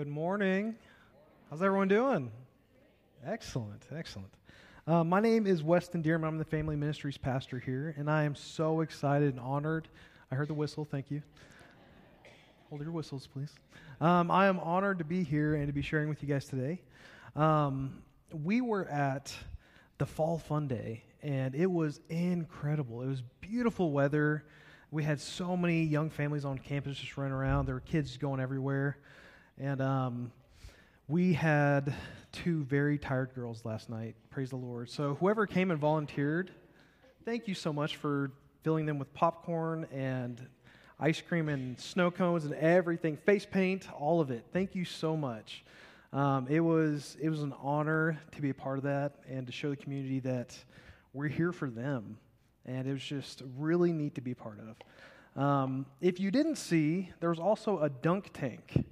Good morning. How's everyone doing? Excellent, excellent. My name is Weston Dearman. I'm the Family Ministries pastor here, and I am so excited and honored. I heard the whistle. Thank you. Hold your whistles, please. I am honored to be here and to be sharing with you guys today. We were at the Fall Fun Day, and it was incredible. It was beautiful weather. We had so many young families on campus just running around. There were kids going everywhere. And we had two very tired girls last night. Praise the Lord. So whoever came and volunteered, thank you so much for filling them with popcorn and ice cream and snow cones and everything, face paint, all of it. Thank you so much. It was an honor to be a part of that and to show the community that we're here for them. And it was just really neat to be part of. If you didn't see, there was also a dunk tank.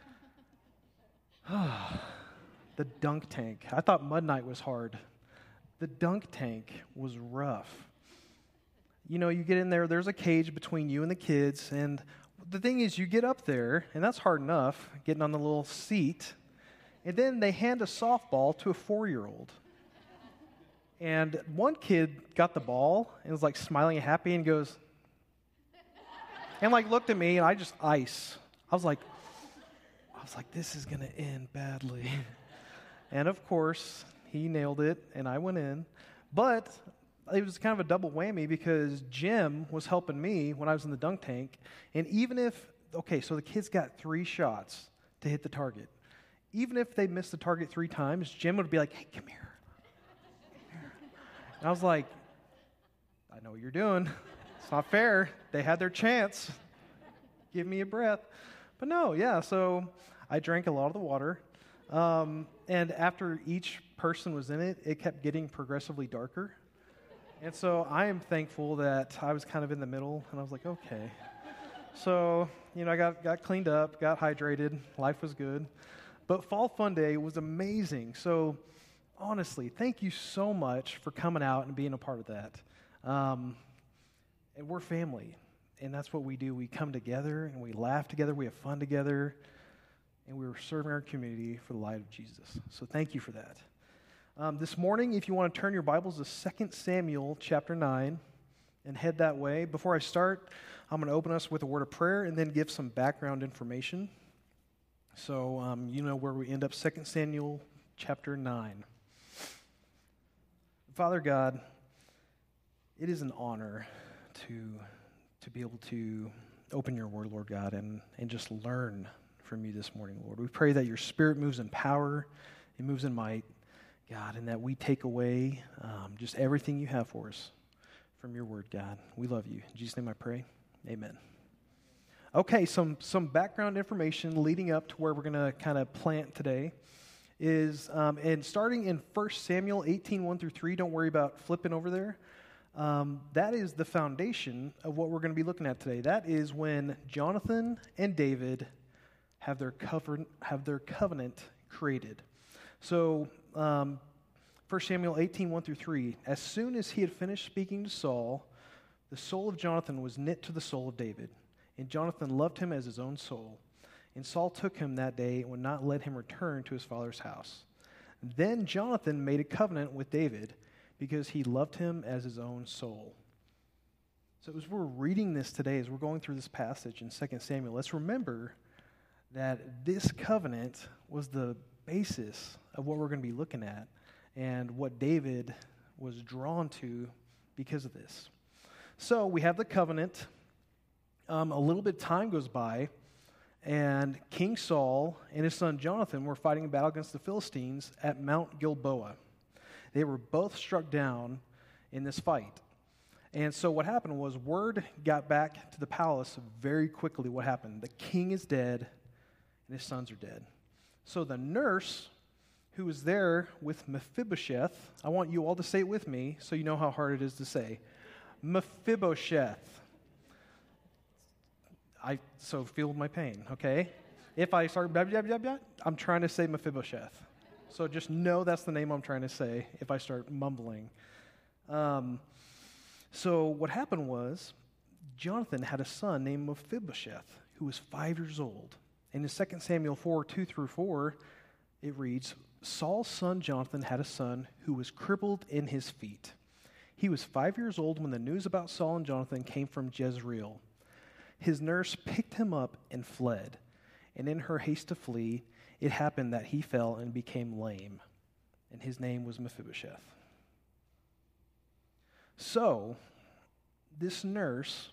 The dunk tank. I thought Mud Night was hard. The dunk tank was rough. You know, you get in there, there's a cage between you and the kids, and the thing is, you get up there, and that's hard enough, getting on the little seat, and then they hand a softball to a 4-year-old. And one kid got the ball and was like smiling and happy and goes, and like looked at me, and I just ice. I was like, this is going to end badly. And of course, he nailed it, and I went in. But it was kind of a double whammy because Jim was helping me when I was in the dunk tank. And even if, so the kids got 3 shots to hit the target. Even if they missed the target 3 times, Jim would be like, hey, come here. And I was like, I know what you're doing. It's not fair. They had their chance. Give me a breath. But no, yeah, so I drank a lot of the water. And after each person was in it, it kept getting progressively darker. And so I am thankful that I was kind of in the middle, and I was like, okay. So, I got cleaned up, got hydrated, life was good. But Fall Fun Day was amazing. So, honestly, thank you so much for coming out and being a part of that. And we're family, and that's what we do. We come together, and we laugh together, we have fun together, and we were serving our community for the light of Jesus. So thank you for that. This morning, if you want to turn your Bibles to 2 Samuel chapter 9 and head that way. Before I start, I'm going to open us with a word of prayer and then give some background information. So you know where we end up, 2 Samuel chapter 9. Father God, it is an honor to be able to open your word, Lord God, and just learn from you this morning, Lord. We pray that your Spirit moves in power, it moves in might, God, and that we take away just everything you have for us from your word, God. We love you. In Jesus' name I pray. Amen. Okay, some background information leading up to where we're going to kind of plant today is, and starting in 1 Samuel 18, 1 through 3, don't worry about flipping over there. That is the foundation of what we're going to be looking at today. That is when Jonathan and David have their covenant created. So, 1 Samuel 18, 1 through 3, as soon as he had finished speaking to Saul, the soul of Jonathan was knit to the soul of David, and Jonathan loved him as his own soul. And Saul took him that day and would not let him return to his father's house. Then Jonathan made a covenant with David because he loved him as his own soul. So as we're reading this today, as we're going through this passage in 2 Samuel, let's remember that this covenant was the basis of what we're going to be looking at and what David was drawn to because of this. So we have the covenant. A little bit of time goes by, and King Saul and his son Jonathan were fighting a battle against the Philistines at Mount Gilboa. They were both struck down in this fight. And so what happened was word got back to the palace very quickly. What happened? The king is dead, and his sons are dead. So the nurse who was there with Mephibosheth, I want you all to say it with me so you know how hard it is to say. Mephibosheth. So feel my pain, okay? If I start blah, blah, blah, blah, I'm trying to say Mephibosheth. So just know that's the name I'm trying to say if I start mumbling. So what happened was Jonathan had a son named Mephibosheth who was 5 years old. And in 2 Samuel 4, 2 through 4, it reads, Saul's son Jonathan had a son who was crippled in his feet. He was 5 years old when the news about Saul and Jonathan came from Jezreel. His nurse picked him up and fled. And in her haste to flee, it happened that he fell and became lame. And his name was Mephibosheth. So, this nurse,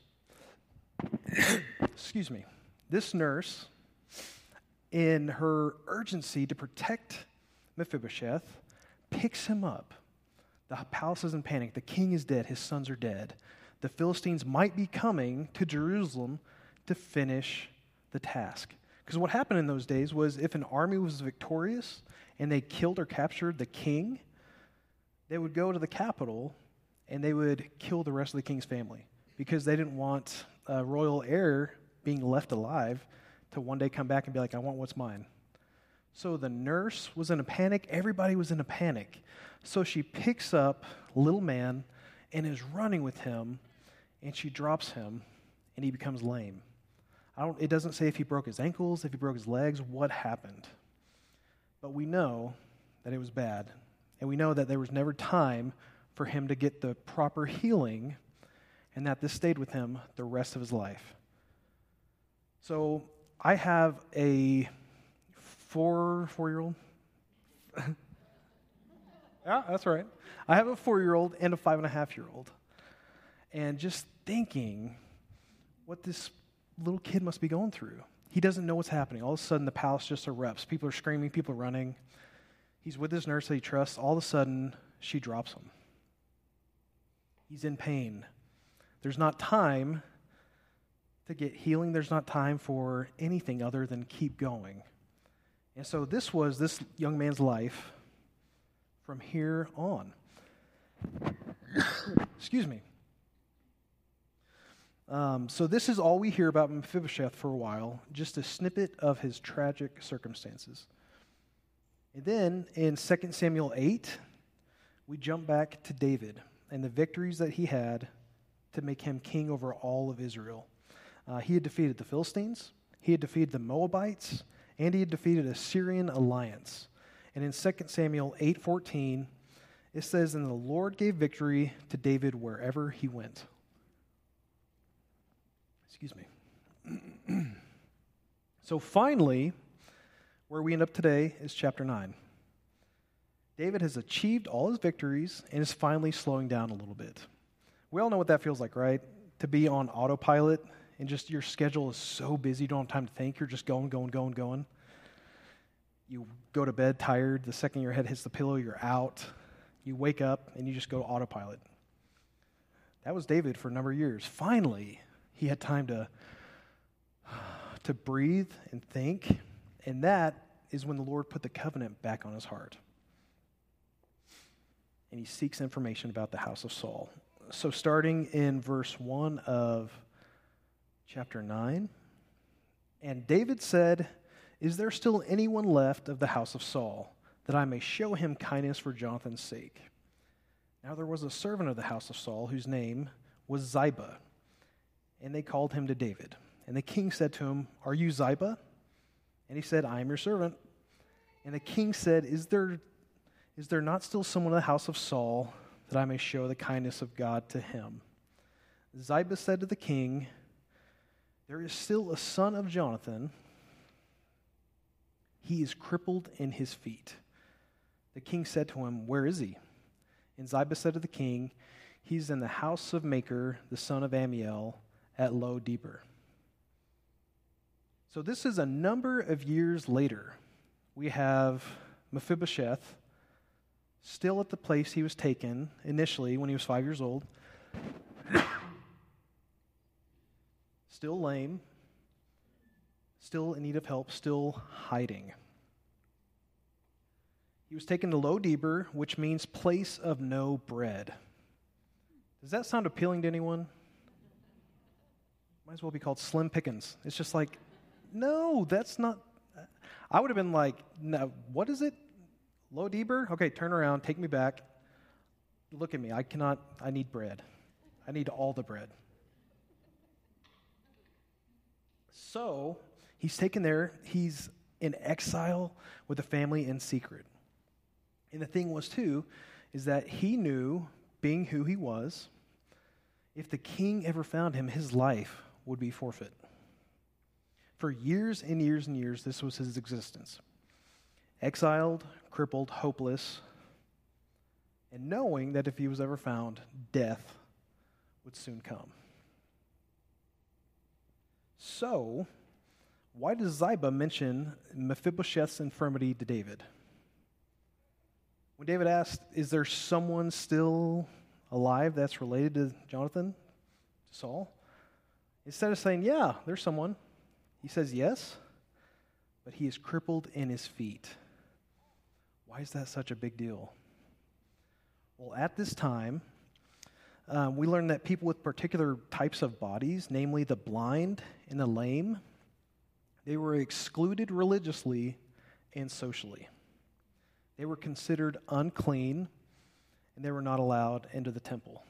this nurse, in her urgency to protect Mephibosheth, picks him up. The palace is in panic. The king is dead. His sons are dead. The Philistines might be coming to Jerusalem to finish the task. Because what happened in those days was if an army was victorious and they killed or captured the king, they would go to the capital and they would kill the rest of the king's family because they didn't want a royal heir being left alive to one day come back and be like, I want what's mine. So the nurse was in a panic. Everybody was in a panic. So she picks up little man and is running with him, and she drops him, and he becomes lame. It doesn't say if he broke his ankles, if he broke his legs, what happened. But we know that it was bad, and we know that there was never time for him to get the proper healing, and that this stayed with him the rest of his life. So I have a four-year-old. Yeah, that's right. I have a 4-year-old and a 5.5-year-old. And just thinking what this little kid must be going through. He doesn't know what's happening. All of a sudden, the palace just erupts. People are screaming, people are running. He's with his nurse that he trusts. All of a sudden, she drops him. He's in pain. There's not time to get healing. There's not time for anything other than keep going. And so this was this young man's life from here on. Excuse me. So this is all we hear about Mephibosheth for a while, just a snippet of his tragic circumstances. And then in 2 Samuel 8, we jump back to David and the victories that he had to make him king over all of Israel. He had defeated the Philistines, he had defeated the Moabites, and he had defeated a Syrian alliance. And in 2 Samuel 8:14, it says, And the Lord gave victory to David wherever he went. Excuse me. So finally, where we end up today is chapter 9. David has achieved all his victories and is finally slowing down a little bit. We all know what that feels like, right? To be on autopilot and just your schedule is so busy, you don't have time to think. You're just going. You go to bed tired. The second your head hits the pillow, you're out. You wake up and you just go autopilot. That was David for a number of years. Finally, he had time to breathe and think, and that is when the Lord put the covenant back on his heart. And he seeks information about the house of Saul. So starting in verse 1 of chapter 9, And David said, Is there still anyone left of the house of Saul, that I may show him kindness for Jonathan's sake? Now there was a servant of the house of Saul, whose name was Ziba, and they called him to David. And the king said to him, Are you Ziba? And he said, I am your servant. And the king said, Is there not still someone in the house of Saul, that I may show the kindness of God to him? Ziba said to the king, There is still a son of Jonathan. He is crippled in his feet. The king said to him, Where is he? And Ziba said to the king, He's in the house of Machir, the son of Ammiel, at Lo-debar. So this is a number of years later. We have Mephibosheth still at the place he was taken initially when he was 5 years old, still lame, still in need of help, still hiding. He was taken to Lo-debar, which means place of no bread. Does that sound appealing to anyone? Might as well be called Slim Pickens. It's just like, no, that's not. I would have been like, no, what is it? Lo-debar? Okay, turn around, take me back. Look at me. I need bread. I need all the bread. So He's taken there. He's in exile with a family in secret. And the thing was, too, is that he knew, being who he was, if the king ever found him, his life would be forfeit. For years and years and years, this was his existence. Exiled, crippled, hopeless, and knowing that if he was ever found, death would soon come. So, why does Ziba mention Mephibosheth's infirmity to David? When David asked, is there someone still alive that's related to Jonathan, to Saul? Instead of saying, yeah, there's someone, he says yes, but he is crippled in his feet. Why is that such a big deal? Well, at this time, we learned that people with particular types of bodies, namely the blind and the lame, they were excluded religiously and socially. They were considered unclean, and they were not allowed into the temple.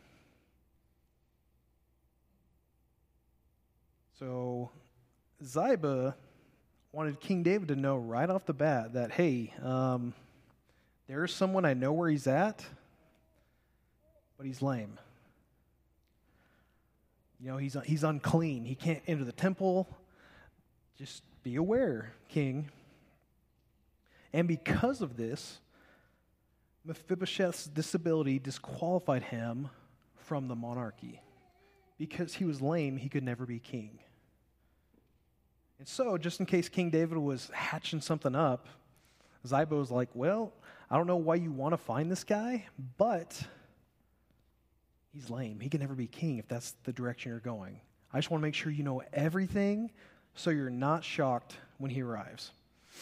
So Ziba wanted King David to know right off the bat that, hey, there's someone, I know where he's at, but he's lame. You know, he's unclean. He can't enter the temple. Just be aware, king. And because of this, Mephibosheth's disability disqualified him from the monarchy. Because he was lame, he could never be king. And so, just in case King David was hatching something up, Ziba was like, well, I don't know why you want to find this guy, but he's lame. He can never be king if that's the direction you're going. I just want to make sure you know everything so you're not shocked when he arrives.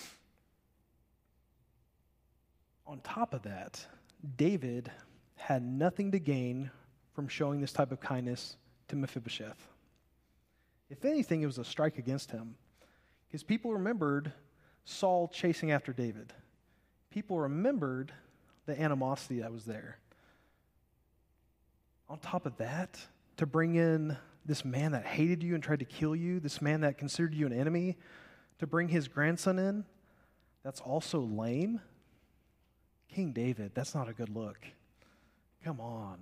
On top of that, David had nothing to gain from showing this type of kindness to Mephibosheth. If anything, it was a strike against him. Because people remembered Saul chasing after David. People remembered the animosity that was there. On top of that, to bring in this man that hated you and tried to kill you, this man that considered you an enemy, to bring his grandson in, that's also lame. King David, that's not a good look. Come on.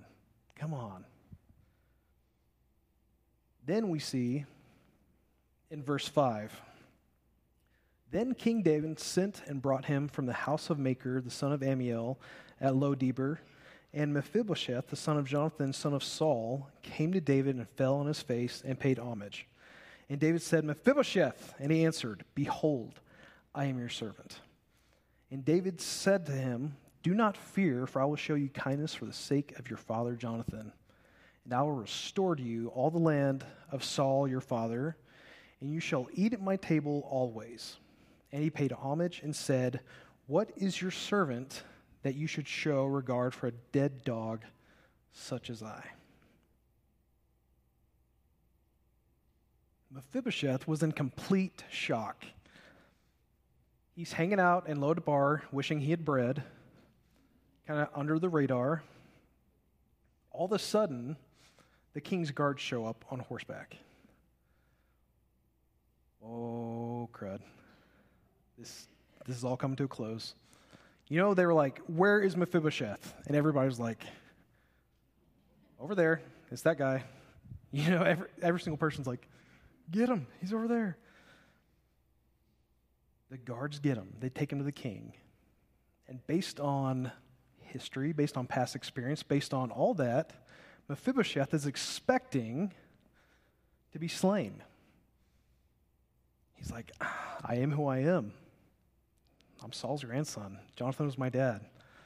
Then we see in verse 5, then King David sent and brought him from the house of Machir, the son of Ammiel, at Lo-debar, and Mephibosheth, the son of Jonathan, son of Saul, came to David and fell on his face and paid homage. And David said, Mephibosheth, and he answered, behold, I am your servant. And David said to him, do not fear, for I will show you kindness for the sake of your father Jonathan. And I will restore to you all the land of Saul your father, and you shall eat at my table always. And he paid homage and said, what is your servant that you should show regard for a dead dog such as I? Mephibosheth was in complete shock. He's hanging out in Lo-debar, wishing he had bread, kind of under the radar. All of a sudden, the king's guards show up on horseback. Oh, crud. This is all coming to a close. You know, they were like, where is Mephibosheth? And everybody was like, over there. It's that guy. You know, every single person's like, get him. He's over there. The guards get him. They take him to the king. And based on history, based on past experience, based on all that, Mephibosheth is expecting to be slain. He's like, I am who I am. I'm Saul's grandson. Jonathan was my dad.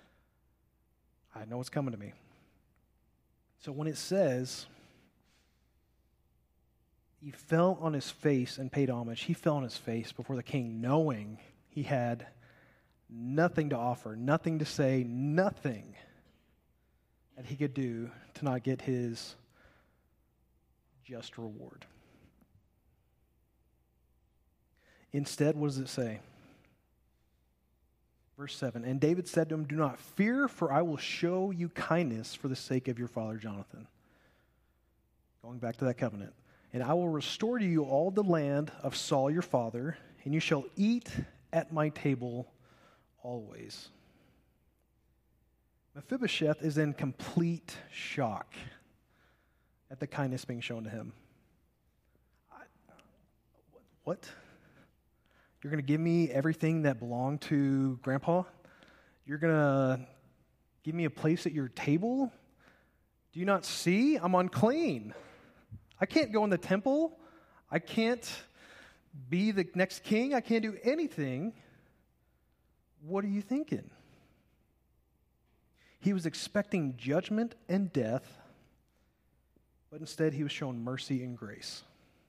I know what's coming to me. So when it says he fell on his face and paid homage, he fell on his face before the king, knowing he had nothing to offer, nothing to say, nothing that he could do to not get his just reward. Instead, what does it say? Verse 7, and David said to him, do not fear, for I will show you kindness for the sake of your father Jonathan. Going back to that covenant. And I will restore to you all the land of Saul your father, and you shall eat at my table always. Mephibosheth is in complete shock at the kindness being shown to him. What? You're going to give me everything that belonged to Grandpa? You're going to give me a place at your table? Do you not see? I'm unclean. I can't go in the temple. I can't be the next king. I can't do anything. What are you thinking? He was expecting judgment and death, but instead he was shown mercy and grace.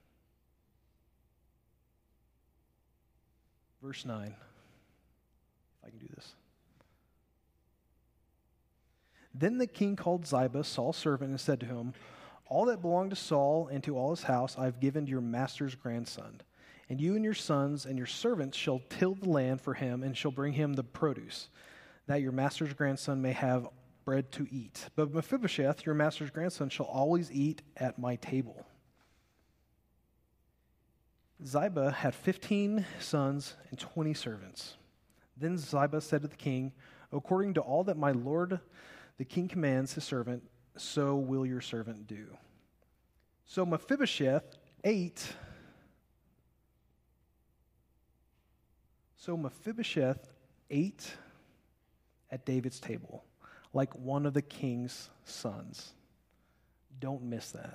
Verse 9, if I can do this. Then the king called Ziba, Saul's servant, and said to him, all that belonged to Saul and to all his house I have given to your master's grandson. And you and your sons and your servants shall till the land for him and shall bring him the produce, that your master's grandson may have bread to eat. But Mephibosheth, your master's grandson, shall always eat at my table. Ziba had 15 sons and 20 servants. Then Ziba said to the king, according to all that my lord the king commands his servant, so will your servant do. So Mephibosheth ate at David's table, like one of the king's sons. Don't miss that.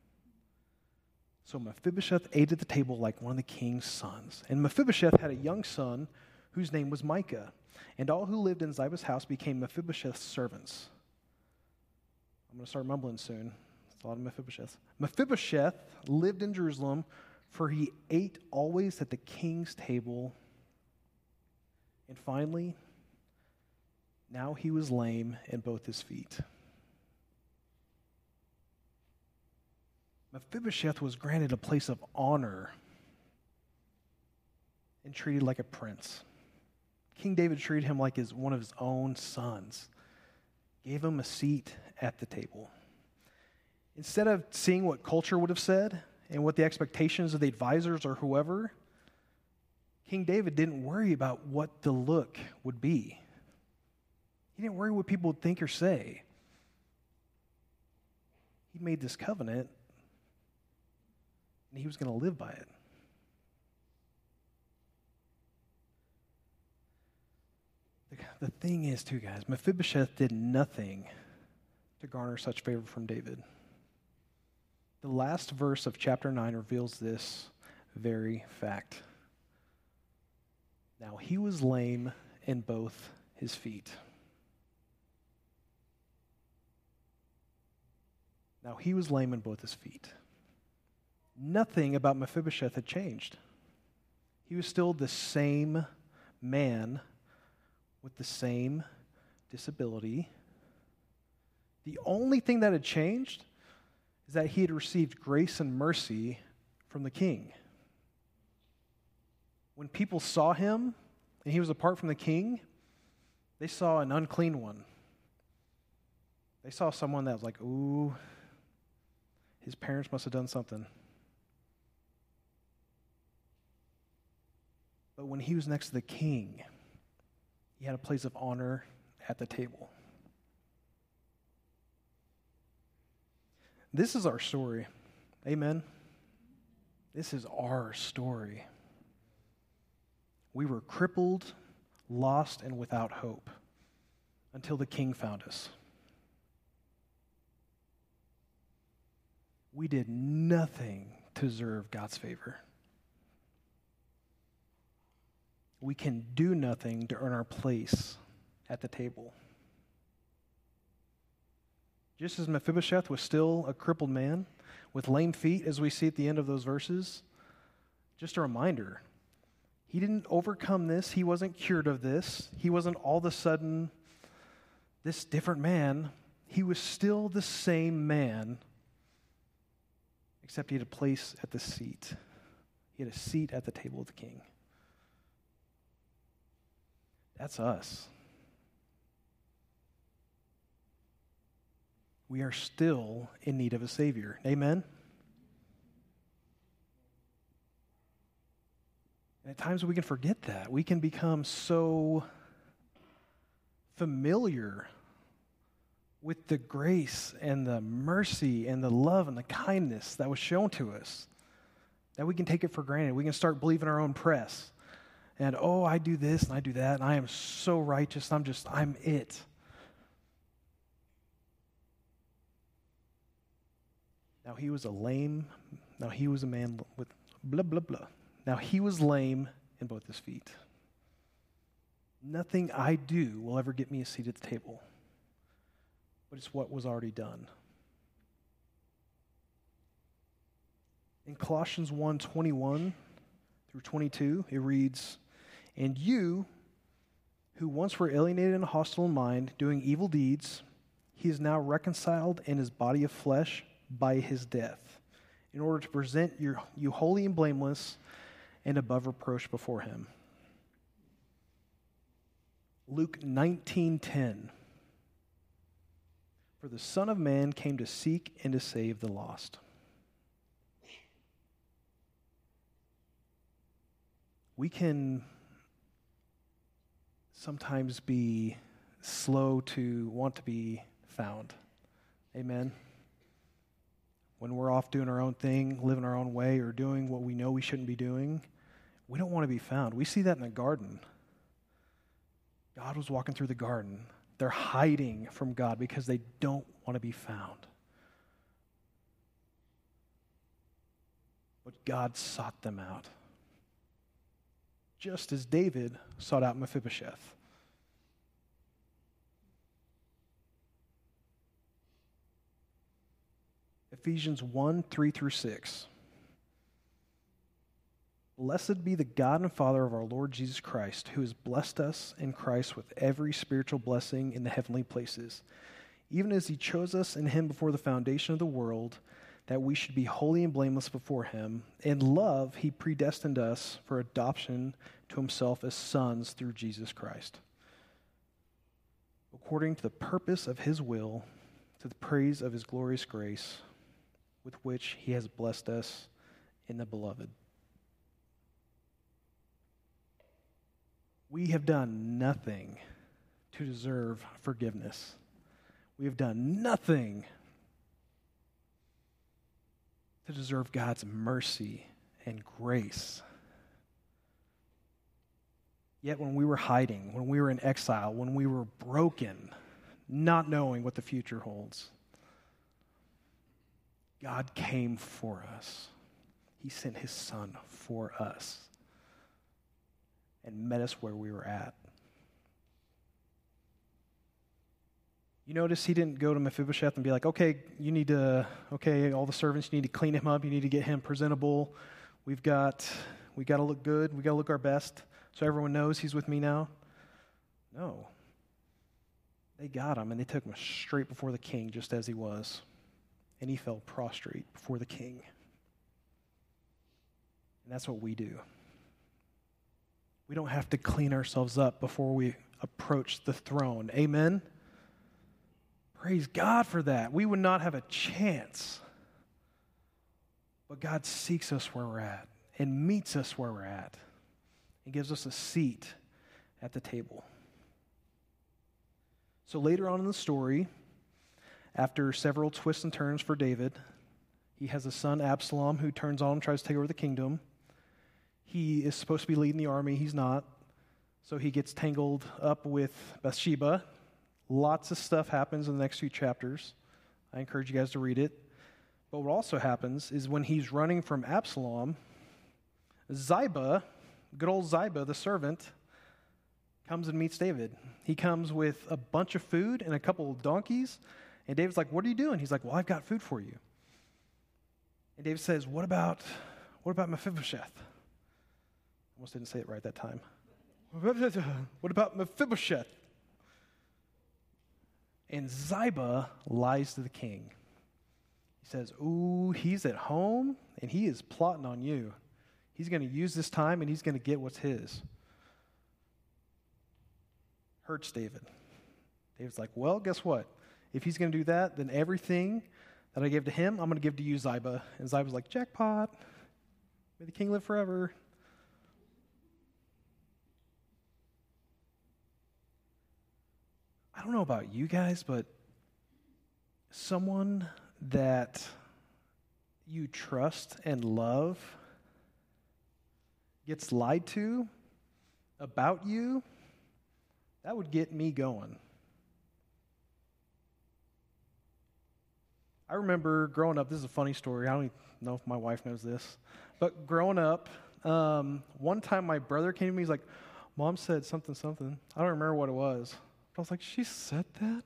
So Mephibosheth ate at the table like one of the king's sons. And Mephibosheth had a young son whose name was Micah. And all who lived in Ziba's house became Mephibosheth's servants. I'm going to start mumbling soon. It's a lot of Mephibosheth. Mephibosheth lived in Jerusalem, for he ate always at the king's table. And finally, now he was lame in both his feet. Mephibosheth was granted a place of honor and treated like a prince. King David treated him like one of his own sons, gave him a seat at the table. Instead of seeing what culture would have said and what the expectations of the advisors or whoever, King David didn't worry about what the look would be. He didn't worry what people would think or say. He made this covenant, and he was going to live by it. The thing is, too, guys, Mephibosheth did nothing to garner such favor from David. The last verse of chapter 9 reveals this very fact. Now, he was lame in both his feet. Nothing about Mephibosheth had changed. He was still the same man with the same disability. The only thing that had changed is that he had received grace and mercy from the king. When people saw him and he was apart from the king, they saw an unclean one. They saw someone that was like, ooh, his parents must have done something. But when he was next to the king, he had a place of honor at the table. This is our story. Amen. This is our story. We were crippled, lost, and without hope until the king found us. We did nothing to deserve God's favor. We can do nothing to earn our place at the table. Just as Mephibosheth was still a crippled man with lame feet, as we see at the end of those verses, just a reminder, he didn't overcome this. He wasn't cured of this. He wasn't all of a sudden this different man. He was still the same man, except he had a place at the seat. He had a seat at the table of the king. That's us. We are still in need of a Savior. Amen? And at times we can forget that. We can become so familiar with the grace and the mercy and the love and the kindness that was shown to us that we can take it for granted. We can start believing our own press. And, oh, I do this and I do that, and I am so righteous, I'm it. Now he was a man with blah, blah, blah. Now he was lame in both his feet. Nothing I do will ever get me a seat at the table, but it's what was already done. In Colossians 1:21 through 22, it reads, "And you, who once were alienated and hostile in mind, doing evil deeds, he is now reconciled in his body of flesh by his death, in order to present you holy and blameless and above reproach before him." Luke 19:10, "For the Son of Man came to seek and to save the lost." We can sometimes be slow to want to be found. Amen? When we're off doing our own thing, living our own way, or doing what we know we shouldn't be doing, we don't want to be found. We see that in the garden. God was walking through the garden. They're hiding from God because they don't want to be found. But God sought them out, just as David sought out Mephibosheth. Ephesians 1:3-6. "Blessed be the God and Father of our Lord Jesus Christ, who has blessed us in Christ with every spiritual blessing in the heavenly places, even as he chose us in him before the foundation of the world, that we should be holy and blameless before him. In love, he predestined us for adoption to himself as sons through Jesus Christ, according to the purpose of his will, to the praise of his glorious grace, with which he has blessed us in the beloved." We have done nothing to deserve forgiveness. We have done nothing to deserve God's mercy and grace. Yet when we were hiding, when we were in exile, when we were broken, not knowing what the future holds, God came for us. He sent his Son for us and met us where we were at. You notice he didn't go to Mephibosheth and be like, okay, all the servants, you need to clean him up, you need to get him presentable. We got to look good, we got to look our best, so everyone knows he's with me now. No. They got him and they took him straight before the king, just as he was. And he fell prostrate before the king. And that's what we do. We don't have to clean ourselves up before we approach the throne. Amen? Praise God for that. We would not have a chance. But God seeks us where we're at and meets us where we're at and gives us a seat at the table. So later on in the story, after several twists and turns for David, he has a son, Absalom, who turns on him, tries to take over the kingdom. He is supposed to be leading the army. He's not. So he gets tangled up with Bathsheba. Lots of stuff happens in the next few chapters. I encourage you guys to read it. But what also happens is when he's running from Absalom, Ziba, good old Ziba, the servant, comes and meets David. He comes with a bunch of food and a couple of donkeys. And David's like, "What are you doing?" He's like, "Well, I've got food for you." And David says, What about Mephibosheth? Almost didn't say it right that time. What about Mephibosheth? And Ziba lies to the king. He says, "Ooh, he's at home and he is plotting on you. He's going to use this time and he's going to get what's his." Hurts David. David's like, "Well, guess what? If he's going to do that, then everything that I gave to him, I'm going to give to you, Ziba." And Ziba's like, "Jackpot. May the king live forever." I don't know about you guys, but someone that you trust and love gets lied to about you, that would get me going. I remember growing up, this is a funny story. I don't even know if my wife knows this. But growing up, one time my brother came to me, he's like, Mom said something. I don't remember what it was. But I was like, she said that?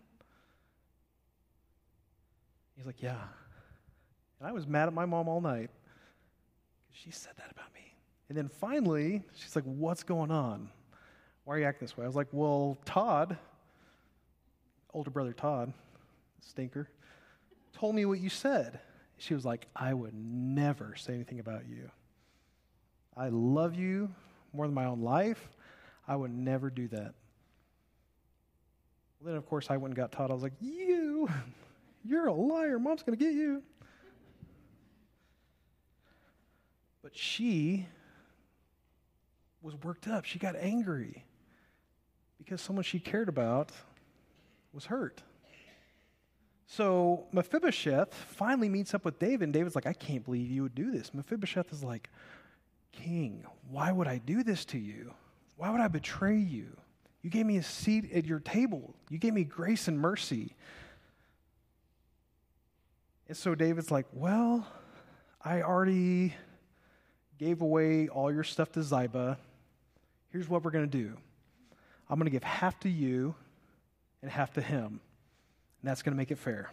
He's like, yeah. And I was mad at my mom all night because she said that about me. And then finally, she's like, what's going on? Why are you acting this way? I was like, well, Todd, older brother Todd, stinker, told me what you said. She was like, I would never say anything about you. I love you more than my own life. I would never do that. Well, then, of course, I went and got Todd. I was like, you're a liar. Mom's going to get you. But she was worked up. She got angry because someone she cared about was hurt. So Mephibosheth finally meets up with David, and David's like, I can't believe you would do this. Mephibosheth is like, King, why would I do this to you? Why would I betray you? You gave me a seat at your table. You gave me grace and mercy. And so David's like, well, I already gave away all your stuff to Ziba. Here's what we're going to do. I'm going to give half to you and half to him. And that's going to make it fair.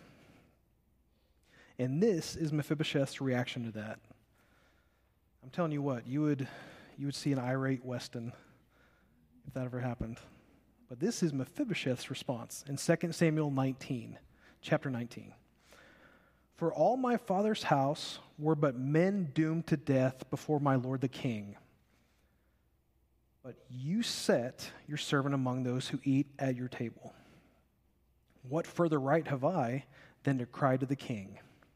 And this is Mephibosheth's reaction to that. I'm telling you what, you would see an irate Weston if that ever happened. But this is Mephibosheth's response in 2 Samuel 19, chapter 19. For all my father's house were but men doomed to death before my lord the king. But you set your servant among those who eat at your table. What further right have I than to cry to the king?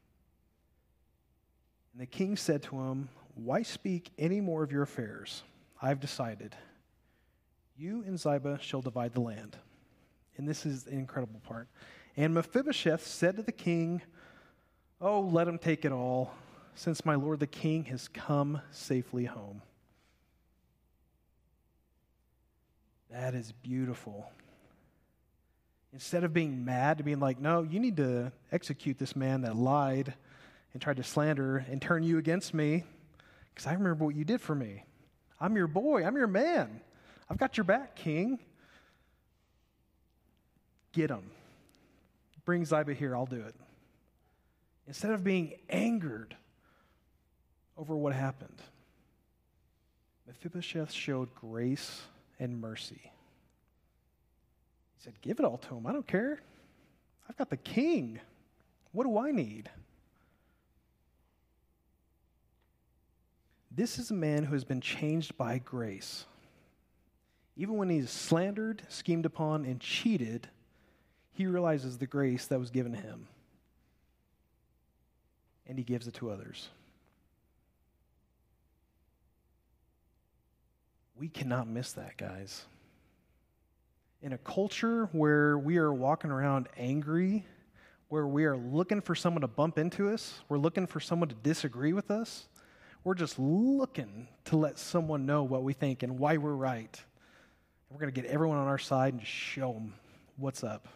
And the king said to him, why speak any more of your affairs? I've decided. You and Ziba shall divide the land. And this is the incredible part. And Mephibosheth said to the king, oh, let him take it all, since my lord the king has come safely home. That is beautiful. Instead of being mad, to being like, no, you need to execute this man that lied and tried to slander and turn you against me, because I remember what you did for me. I'm your boy. I'm your man. I've got your back, king. Get him. Bring Ziba here. I'll do it. Instead of being angered over what happened, Mephibosheth showed grace and mercy. He said, give it all to him. I don't care. I've got the king. What do I need? This is a man who has been changed by grace. Even when he's slandered, schemed upon, and cheated, he realizes the grace that was given to him. And he gives it to others. We cannot miss that, guys. In a culture where we are walking around angry, where we are looking for someone to bump into us, we're looking for someone to disagree with us, we're just looking to let someone know what we think and why we're right. We're going to get everyone on our side and just show them what's up.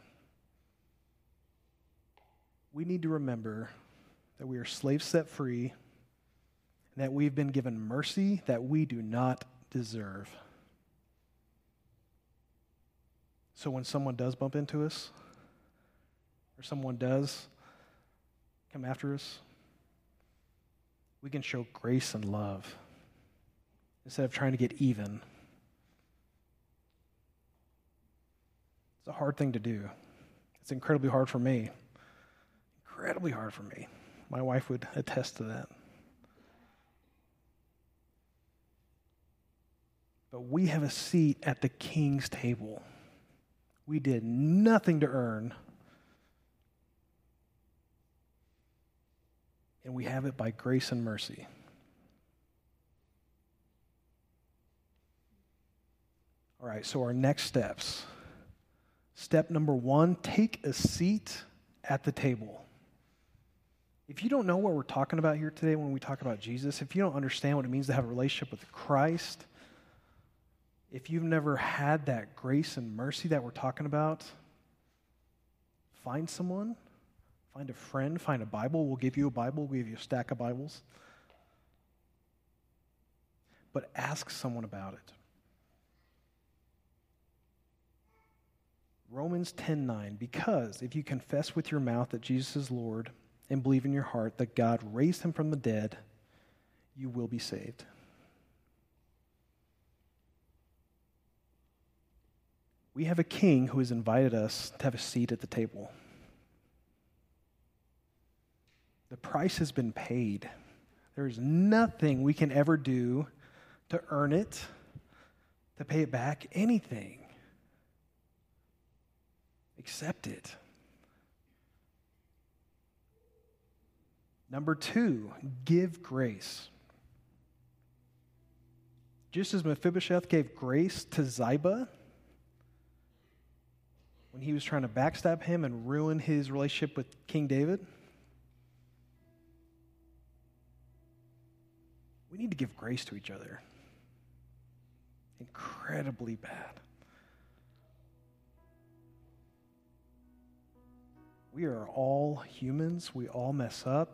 We need to remember that we are slaves set free, and that we've been given mercy that we do not deserve. So when someone does bump into us, or someone does come after us, we can show grace and love instead of trying to get even. It's a hard thing to do. It's incredibly hard for me. Incredibly hard for me. My wife would attest to that. But we have a seat at the king's table. We did nothing to earn. And we have it by grace and mercy. All right, so our next steps. Step number 1, take a seat at the table. If you don't know what we're talking about here today when we talk about Jesus, if you don't understand what it means to have a relationship with Christ, if you've never had that grace and mercy that we're talking about, find someone, find a friend, find a Bible. We'll give you a Bible. We'll give you a stack of Bibles. But ask someone about it. Romans 10:9, because if you confess with your mouth that Jesus is Lord and believe in your heart that God raised him from the dead, you will be saved. We have a king who has invited us to have a seat at the table. The price has been paid. There is nothing we can ever do to earn it, to pay it back, anything. Accept it. Number 2, give grace. Just as Mephibosheth gave grace to Ziba when he was trying to backstab him and ruin his relationship with King David, we need to give grace to each other. Incredibly bad. We are all humans. We all mess up.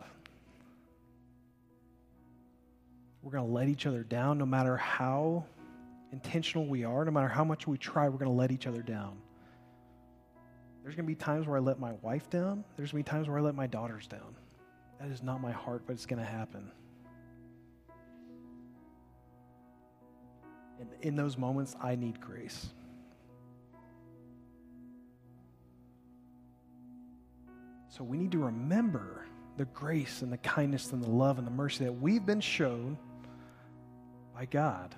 We're going to let each other down no matter how intentional we are, no matter how much we try, we're going to let each other down. There's going to be times where I let my wife down. There's going to be times where I let my daughters down. That is not my heart, but it's going to happen. And in those moments, I need grace. So we need to remember the grace and the kindness and the love and the mercy that we've been shown by God.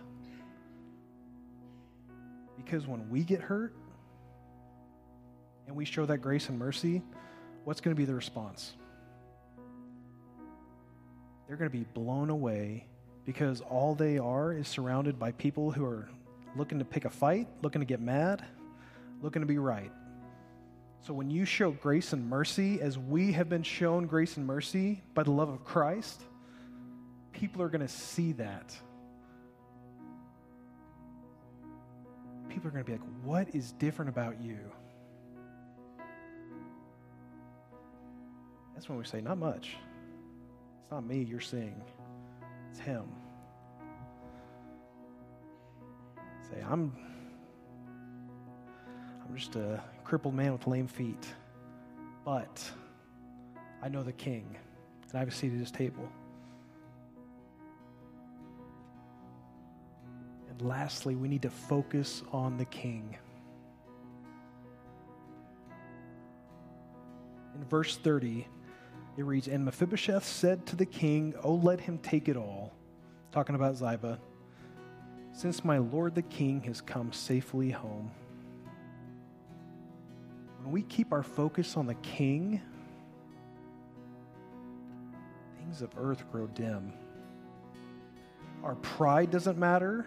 Because when we get hurt and we show that grace and mercy, what's going to be the response? They're going to be blown away because all they are is surrounded by people who are looking to pick a fight, looking to get mad, looking to be right. So when you show grace and mercy, as we have been shown grace and mercy by the love of Christ, people are going to see that. People are going to be like, what is different about you? That's when we say, not much. It's not me you're seeing. It's him. Say, I'm just a crippled man with lame feet, but I know the King, and I have a seat at his table. And lastly, we need to focus on the King. In verse 30, it reads, "And Mephibosheth said to the king, oh, let him take it all," talking about Ziba, "since my lord the king has come safely home." When we keep our focus on the King, things of earth grow dim. Our pride doesn't matter.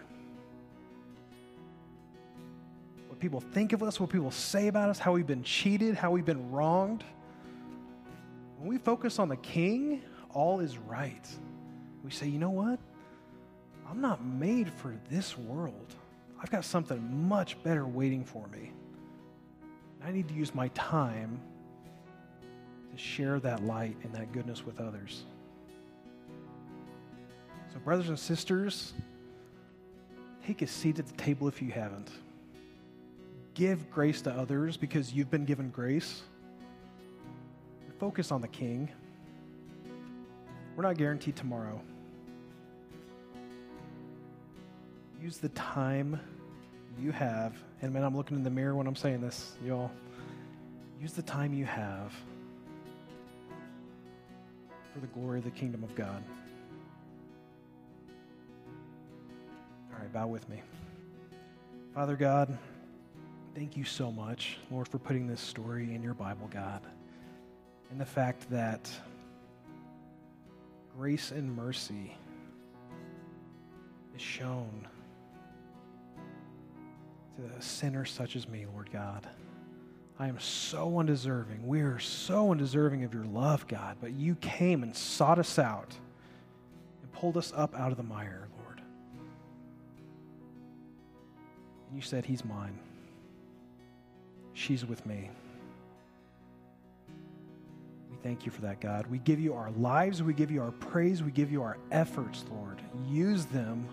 What people think of us, what people say about us, how we've been cheated, how we've been wronged. When we focus on the King, all is right. We say, you know what? I'm not made for this world. I've got something much better waiting for me. I need to use my time to share that light and that goodness with others. So brothers and sisters, take a seat at the table if you haven't. Give grace to others because you've been given grace. Focus on the King. We're not guaranteed tomorrow. Use the time you have, and man, I'm looking in the mirror when I'm saying this, y'all. Use the time you have for the glory of the kingdom of God. All right, bow with me. Father God, thank you so much, Lord, for putting this story in your Bible, God. And the fact that grace and mercy is shown to a sinner such as me, Lord God. I am so undeserving. We are so undeserving of your love, God, but you came and sought us out and pulled us up out of the mire, Lord. And you said, he's mine. She's with me. We thank you for that, God. We give you our lives. We give you our praise. We give you our efforts, Lord. Use them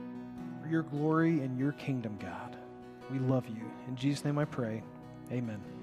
for your glory and your kingdom, God. We love you. In Jesus' name I pray. Amen.